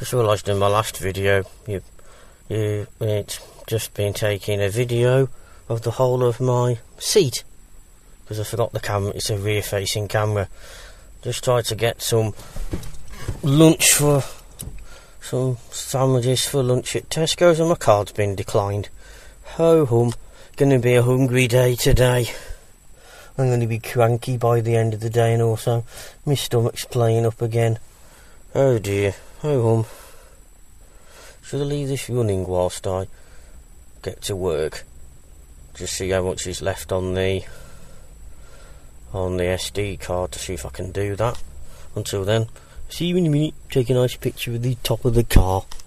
Just realised in my last video, it's just been taking a video of the whole of my seat, because I forgot the camera. It's a rear-facing camera. Just tried to get some lunch for some sandwiches for lunch at Tesco's, and my card's been declined. Ho hum, gonna be a hungry day today. I'm going to be cranky by the end of the day, and also my stomach's playing up again. Oh dear, oh hum. Should I leave this running whilst I get to work? Just see how much is left on the SD card to see if I can do that. Until then, see you in a minute. Take a nice picture of the top of the car.